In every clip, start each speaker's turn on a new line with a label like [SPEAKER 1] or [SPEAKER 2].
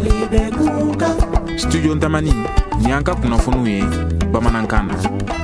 [SPEAKER 1] Studio Ntamani Nyanka kunafunuye Bamanankana.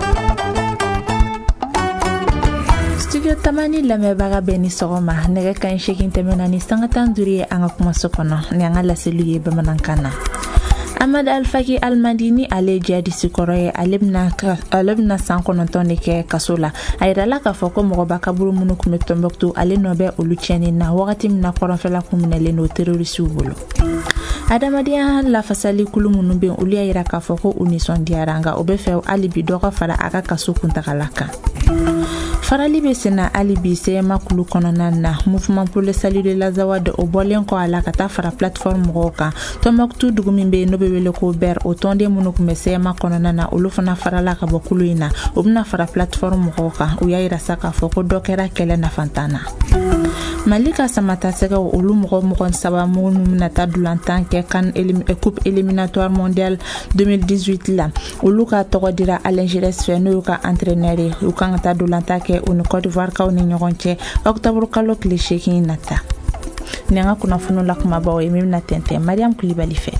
[SPEAKER 2] Studio Tamani lamɛbaga bɛɛ ni sɔgɔma nɛgɛ kan seegin tɛmɛna ni sanga tan duuru ye an ka kumaso kɔnɔ ni an ka laseliw ye Bamanankan na. Ahmad Al-Faki Al-Madini ale jihadisi kɔrɔ ye ale bɛna san 9 de kɛ kaso la. A yirala k'a fɔ ko mɔgɔba kaburu minnu tun bɛ Tombouctou ale nɔ bɛ olu tiɲɛni na wagati min na kɔrɔnfɛla kun minɛlen don terrorisiw bolo. Adamadenya lafasali kulu minnu bɛ olu y'a yira k'a fɔ ko u nisɔndiyara nka o bɛ fɛ hali bi dɔ ka fara a ka kaso kuntagala kan. Farali bɛ senna hali bi CMA kulu kɔnɔna na Mouvement pour le salut de l'Azawad o bɔlen kɔ a la ka taa fara plateforme mɔgɔw kan. Tombouctou dugu min bɛ yen n'o bɛ wele ko Ber o tɔnden minnu tun bɛ CMA kɔnɔna na olu fana farala ka bɔ kulu in na o bɛna fara plateforme mɔgɔw kan u y'a yira sa k'a fɔ ko dɔ kɛra kɛlɛ nafantan na. Mali ka samatasɛgɛw olu mɔgɔ saba minnu bɛna taa dulantan kɛ coupe éliminatoire mondiale 2018 la olu ka tɔgɔ dira Alain Giresse fɛ n'o y'u ka entraîneur ye u kan ka taa dulantan kɛ u ni Côte d'Ivoire kaw ni ɲɔgɔn cɛ octobre kalo tile 8 nata. Ni an ka kunnafoni la kumabaw ye min bɛna tɛntɛn Mariam Kulibali fɛ.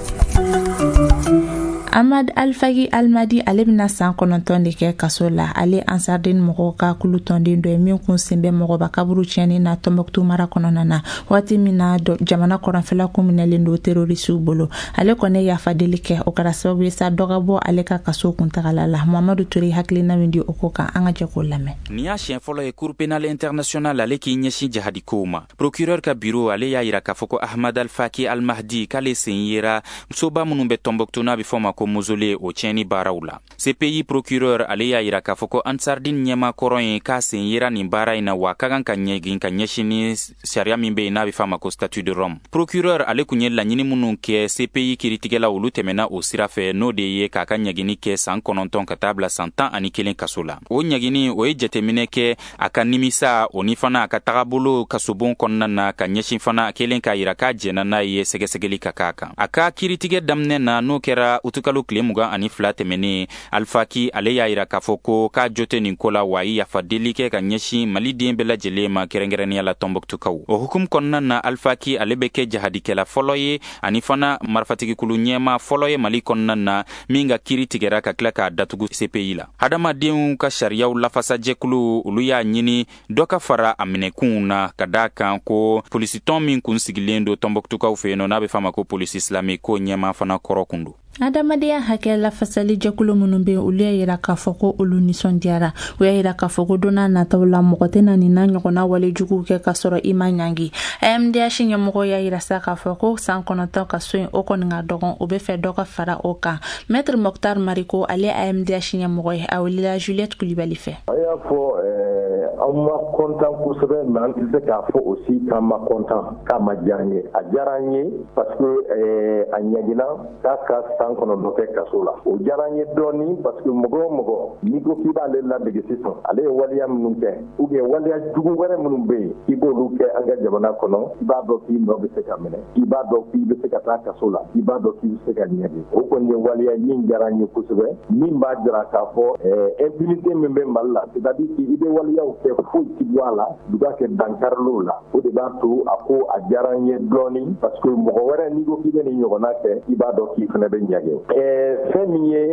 [SPEAKER 2] Ahmad Al-Faki Al-Madi ale bɛna san 9 de kɛ kaso la ale Ansardine mɔgɔw ka kulu tɔnden dɔ ye min kun sen bɛ mɔgɔba kaburu tiɲɛni na Tombouctou mara kɔnɔna na waati min na jamana kɔrɔnfɛla kun minɛlen don terrorisiw bolo ale kɔni yafadeli kɛ o kɛra sababu ye sa dɔ ka bɔ ale ka kaso kuntagala la. Mamadu Touré hakilina min di o ko kan an ka jɛ k'o lamɛn.
[SPEAKER 3] Ni y'a siɲɛ fɔlɔ ye Cour pénale internationale ale k'i ɲɛsin jihadikow ma. Procureur ka bureau ale y'a yira k'a fɔ ko Ahmad Al-Faki Al-Mahdi k'ale sen yera musoba minnu bɛ Tombouctou n'a bɛ fɔ ma ko mausolée o tiɲɛni baaraw la. CPI procureur ale y'a yira k'a fɔ ko Ansardine ɲɛma kɔrɔ ye k'a sen yera nin baara in na wa ka kan ka ɲɛgin ka ɲɛsin ni sariya min bɛ yen n'a bɛ fɔ ma ko statut de Rome. Procureur ale kun ye laɲini minnu kɛ CPI kiritigɛla olu tɛmɛna o sira fɛ n'o de ye k'a ka ɲɛgini kɛ san 9 ka taa bila san 11 kaso la. O ɲɛgini o ye jateminɛ kɛ a ka nimisa o ni fana a ka tagabolo kasobon kɔnɔna na ka ɲɛsin fana kelen k'a yira k'a jɛna n'a ye sɛgɛsɛgɛli ka k'a kan. A ka kiritigɛ daminɛ na n'o kɛra utukalo tile 22 tɛmɛnen Al-Faki ale y'a yira k'a fɔ ko k'a jo tɛ nin ko la wa i yafa deli kɛ ka ɲɛsin maliden bɛɛ lajɛlen ma kɛrɛnkɛrɛnnenya la Tombouctoukaw. O hukumu kɔnɔna na Al-Faki ale bɛ kɛ jihadikɛla fɔlɔ ye ani fana marifatigikulu ɲɛma fɔlɔ ye Mali kɔnɔna na min ka kiri tigɛra ka tila k'a datugu CPI la. Hadamadenw ka sariyaw lafasajɛkulu olu y'a ɲini dɔ ka fara a minɛkunw na ka daa kan ko polisitɔn min kun sigilen do Tombouctoukaw fɛ yen n'a bɛ fɔ ma ko polisi islamique ko ɲɛma fana kɔrɔ kun do.
[SPEAKER 2] Adamadenya hakɛ lafasali jɛkulu minnu bɛ olu y'a yira k'a fɔ ko olu nisɔndiyara u y'a yira k'a fɔ ko donna nataw la mɔgɔ tɛna nin na ɲɔgɔnna walejuguw kɛ ka sɔrɔ i ma ɲangi. AMDH ɲɛmɔgɔ y'a yira sa k'a fɔ ko san 9 ka so in o kɔni ka dɔgɔn o bɛ fɛ dɔ ka fara o kan. Maître Mokhtar Mariko ale AMDH ɲɛmɔgɔ ye a wulila Juliette Kulibali fɛ.
[SPEAKER 4] A y'a fɔ an ma kontan kosɛbɛ mais an tɛ se k'a fɔ aussi k'an ma kontan k'a ma diya an ye. A diyara an ye parce que a ɲagina k'a ka san 9 kɛ kaso la. O diyara an ye dɔɔni parce que mɔgɔ o mɔgɔ n'i ko k'i b'ale ladege sisan ale ye waleya minnu kɛ ou bien waleya jugu wɛrɛ minnu bɛ yen i b'olu kɛ an ka jamana kɔnɔ i b'a dɔn k'i nɔ bɛ se ka minɛ i b'a dɔn k'i bɛ se ka taa kaso la i b'a dɔn k'i bɛ se ka ɲɛge. O kɔni ye waleya min diyara an ye kosɛbɛ min b'a jira k'a fɔ impunité min bɛ Mali la c'est-à-dire i bɛ waleyaw kɛ foyi ti bɔ a la du ka kɛ dankarilo la o de b'a to a ko a diyara an ye dɔɔni parce que mɔgɔ wɛrɛ n'i ko k'i bɛ nin ɲɔgɔnna kɛ i b'a dɔn k'i fana bɛ ɲɛge. Fɛn min ye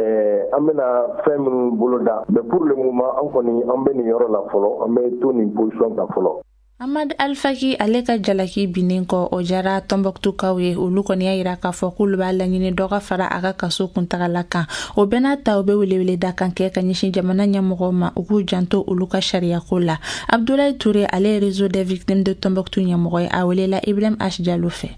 [SPEAKER 4] an bɛna fɛn minnu boloda mais pour le moment an kɔni an bɛ nin yɔrɔ la fɔlɔ an bɛ to nin position kan fɔlɔ.
[SPEAKER 2] Ahmad Al-Faki ale ka jalaki binnen kɔ o jara Tombouctoukaw ye olu kɔni y'a yira k'a fɔ k'olu b'a laɲini dɔ ka fara a ka kaso kuntagala kan o bɛɛ n'a ta u bɛ welewele da kan kɛ ka ɲɛsin jamana ɲɛmɔgɔw ma u k'u janto olu ka sariyako la. Abdoulaye Touré ale ye réseau des victimes de Tombouctou ɲɛmɔgɔ ye a welela Ibrahim H. Diallo fɛ.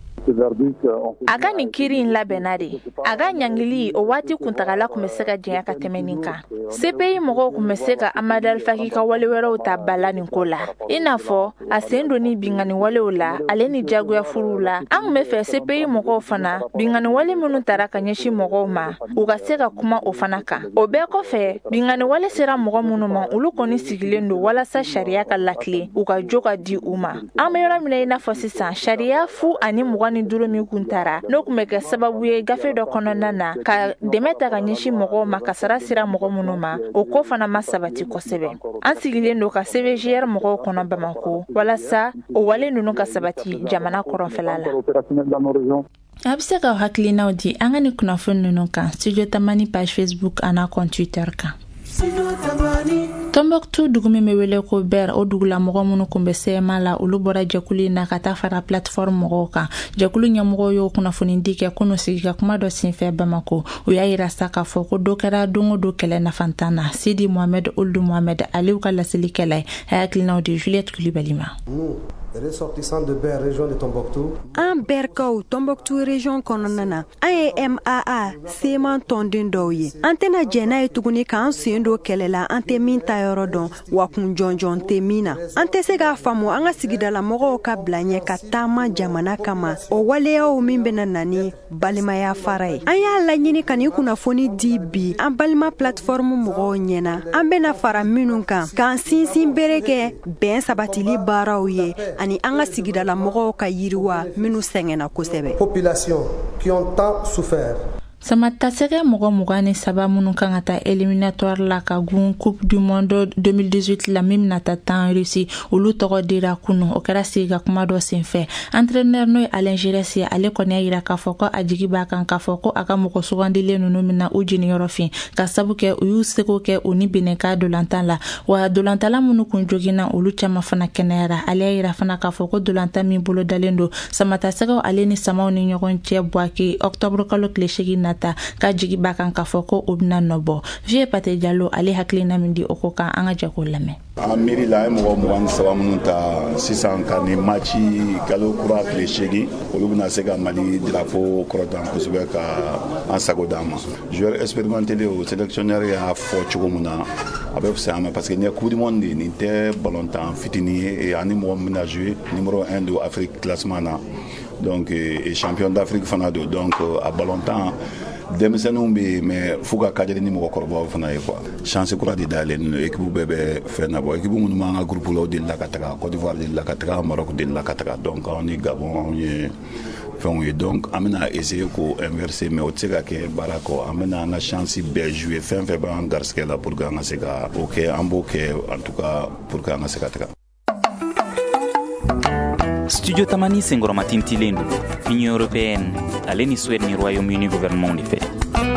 [SPEAKER 5] A ka nin kiri in labɛnna de a ka ɲangili o waati kuntagala kun bɛ se ka jɛnya ka tɛmɛ nin kan. CPI mɔgɔw kun bɛ se ka Ahmad Al-Faki ka wale wɛrɛw ta bala nin ko la i n'a fɔ a sen don ni bingani walew la ale ni jagoya furuw la an kun bɛ fɛ CPI mɔgɔw fana bingani wale minnu tara ka ɲɛsin mɔgɔw ma u ka se ka kuma o fana kan. O bɛɛ kɔfɛ bingani wale sera mɔgɔ minnu ma olu kɔni sigilen don walasa sariya ka lakile u ka jo ka di u ma. An bɛ yɔrɔ min i n'a fɔ sisan sariya fu ani 25 min kun tara n'o kun bɛ kɛ sababu ye gafe dɔ kɔnɔna na ka dɛmɛ ta ka ɲɛsin mɔgɔw ma kasara sira mɔgɔ minnu ma o ko fana ma sabati kosɛbɛ. An sigilen don ka CVGR mɔgɔw kɔnɔ Bamako walasa o wale ninnu ka sabati jamana kɔrɔnfɛla la.
[SPEAKER 2] a bɛ se ka hakilinaw di an ka ni kunnafoni ninnu kan studio tamani page Facebook ana compte Twitter kan. Tombouctou dugu min bɛ wele ko Ber o dugula mɔgɔ minnu kun bɛ CMA la olu bɔra jɛkulu na ka taa fara plateforme mɔgɔw kan. Jɛkulu ɲɛmɔgɔw y'o kunnafoni di kɛ kunu sigi ka kuma dɔ senfɛ Bamako. U y'a yira sa k'a fɔ ko dɔ kɛra don o don kɛlɛ nafantan na. Sidi Mohamed Ould Mohamed Aliou ka lasilikɛla ye a hakilinaw di Juliette Coulibaly ma.
[SPEAKER 6] Ressortissants de Ber région de Tombouctou.
[SPEAKER 7] An Berkaw Tombouctou région kɔnɔna na an ye MAA seman tɔnden dɔw ye. An tɛna jɛna ye tuguni k'an sen do kɛlɛ la an tɛ min ta yɔrɔ dɔn wa kun jɔnjɔn tɛ min na. An tɛ se k'a faamu an ka sigidala mɔgɔw ka bila ɲɛ ka taama jamana kama o waleyaw min bɛna na ni balimaya fara ye. An y'a laɲini ka nin kunnafoni di bi an balima plateforme mɔgɔw ɲɛna. An bɛna fara minnu kan k'an sinsin bere kɛ bɛn sabatili baaraw ye. Ani an ka sigidala mɔgɔw ka yiriwa minnu sɛngɛna kosɛbɛ.
[SPEAKER 6] Population qui ont tant souffert.
[SPEAKER 2] Samatasɛgɛ mɔgɔ 23 minnu kan ka taa éliminatoire la ka gun Coupe du Monde 2018 la min na ta tan Russie olu tɔgɔ dira kunu o kɛra sigi ka kuma dɔ senfɛ. Entraîneur n'o ye Alain Giresse ye ale kɔni y'a yira k'a fɔ ko a jigi b'a kan k'a fɔ ko a ka mɔgɔ sugandilen ninnu mina u jiniyɔrɔ fin ka sabu kɛ u y'u seko kɛ u ni Benin ka dolantan la wa dolantala minnu kun joginna olu caman fana kɛnɛyara. Ale y'a yira fana k'a fɔ ko dolantan min bolo dalen don Samatasɛgɛw ale ni Samaw ni ɲɔgɔn cɛ Buaki octobre kalo tile 8 ka jigi ba kan ka fɔ ko o bɛna nɔbɔ. Vie Pate Diallo ale hakilina min di o ko kan an ka jɛko lamɛn.
[SPEAKER 8] An miiri la an mɔgɔ 23 minnu ta sisan ka ni match kalo kura tile 8 olu bɛna se ka Mali drapeau kɔrɔtan kosɛbɛ ka an sago d'an ma. Joueur expérimenté o sélectionneur y'a fɔ cogo min na a bɛ fisaya ma parce que ni ye Coupe du Monde de nin tɛ ballontan fitini ye ani mɔgɔ min bɛna jouer numéro 1 de Afrique classement na donc et champion d'Afrique fana do donc a ballontan denmisɛnninw bɛ mais fo ka kajali ni mɔgɔkɔrɔbaw fana ye quoi chance kura de dalen no équipe bɛɛ bɛ fɛn na bɔ équipe minnu b'an ka groupe la o delila ka taga Côte d'Ivoire delila ka taga Maroc delila ka taga donc anw ni Gabon anw ye fɛnw ye donc an bɛna essayer k'o inverser mais o tɛ se ka kɛ baara kɔ an bɛna an ka chance bɛɛ jouer fɛn fɛn b'an garisigɛ la pour que an ka se ka o kɛ an b'o kɛ en tout cas pour que an ka se ka taga.
[SPEAKER 3] Studio Tamani sengoroma tintilen do Union Européenne ale ni Suède ni Royaume-Uni gouvernement de fait.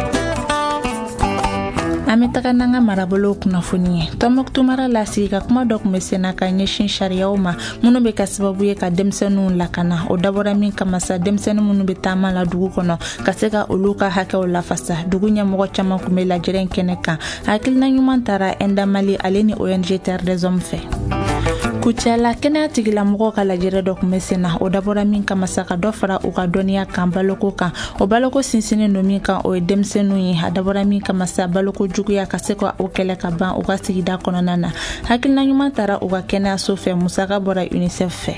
[SPEAKER 2] Ametaga nanga marabolo kunnafoni ye. Tombouctou mara la sigi ka kuma dɔ kun bɛ senna ka ɲɛsin sariyaw ma minnu bɛ ka sababu ye ka denmisɛnninw lakana o dabɔra min kama sa denmisɛnnin minnu bɛ taama la dugu kɔnɔ ka se ka olu ka hakɛw lafasa dugu ɲɛmɔgɔ caman kun bɛ lajɛrɛ kɛnɛ kan hakilina ɲuman taara Enda Mali ale ni ONG Terre des Hommes fɛ. Kucala kɛnɛya tigilamɔgɔw ka lajɛrɛ dɔ kun bɛ senna o dabɔra min kama sa ka dɔ fara u ka dɔnniya kan baloko kan o baloko sinsinnen don min kan o ye denmisɛnninw ye a dabɔra min kama sa baloko juguya ka se ka o kɛlɛ ka ban u ka sigida kɔnɔna na hakilina ɲuman taara u ka kɛnɛyaso fɛ musaka bɔra UNICEF fɛ.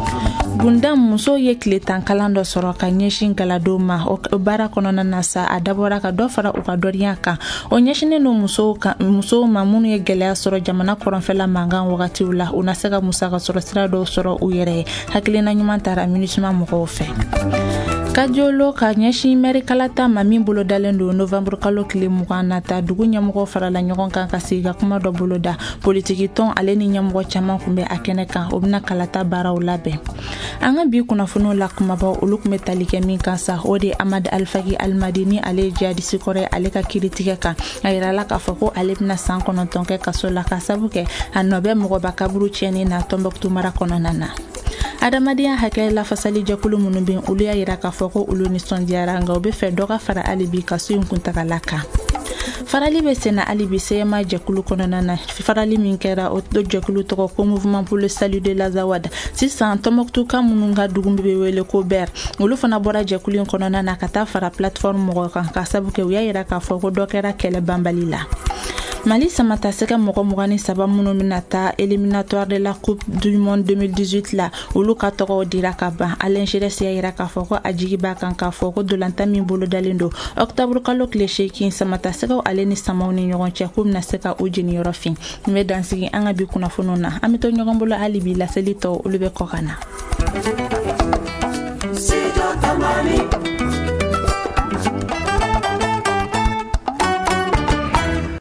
[SPEAKER 2] Gundam muso ye tile 10 kalan dɔ sɔrɔ ka ɲɛsin galadon ma o baara kɔnɔna na sa a dabɔra ka dɔ fara u ka dɔnniya kan o ɲɛsinnen don musow ma minnu ye gɛlɛya sɔrɔ jamana kɔrɔnfɛla mankan wagatiw la u na se ka musaka sɔrɔ sira dɔw sɔrɔ u yɛrɛ ye hakilina ɲuman taara MINUSMA mɔgɔw fɛ. Kajolo ka ɲɛsin mɛri kalata ma min bolo dalen don novembre kalo tile 20 nata dugu ɲɛmɔgɔ farala ɲɔgɔn kan ka sigi ka kuma dɔ bolo da politiki tɔn ale ni ɲɛmɔgɔ caman kun bɛ a kɛnɛ kan o bɛna kalata baaraw labɛn. An ka bi kunnafoniw la kumabaw olu kun bɛ tali kɛ min kan sa o de Amad Alfaki Almadini ale jihadisi kɔrɔ ale ka kiritigɛ kan a yirala k'a fɔ ko ale bɛna san 9 kɛ kaso la ka sabu kɛ a nɔ bɛ mɔgɔba kaburu tiɲɛni na Tombouctou mara kɔnɔna na. Adamadenya hakɛ lafasali jɛkulu minnu bɛ olu y'a yira k'a fɔ ko olu nisɔndiyara nka u bɛ fɛ dɔ ka fara alibi ka so in kuntagala kan. Farali bɛ senna alibi CMA jɛkulu kɔnɔna na farali min kɛra o jɛkulu tɔgɔ ko Mouvement pour le Salut de l'Azawad sisan Tombouctou ka minnu ka dugu bɛ wele ko Ber olu fana bɔra jɛkulu in kɔnɔna na ka taa fara plateforme mɔgɔ kan ka sabu kɛ u y'a yira k'a fɔ ko dɔ kɛra kɛlɛ banbali la. Mali Samatasɛgɛ mɔgɔ 23 minnu bɛna taa éliminatoire de la Coupe du Monde 2018 la olu ka tɔgɔw dira ka ban Alain Giresse y'a yira k'a fɔ ko a jigi b'a kan k'a fɔ ko dolantan min bolo dalen don octobre kalo tile 8 Samatasɛgɛw ale ni Samaw ni ɲɔgɔn cɛ k'u bɛna se ka u jeniyɔrɔ fin n bɛ dansigi an ka bi kunnafoniw na an bɛ to ɲɔgɔn bolo hali bi laseli tɔw olu bɛ kɔ ka na.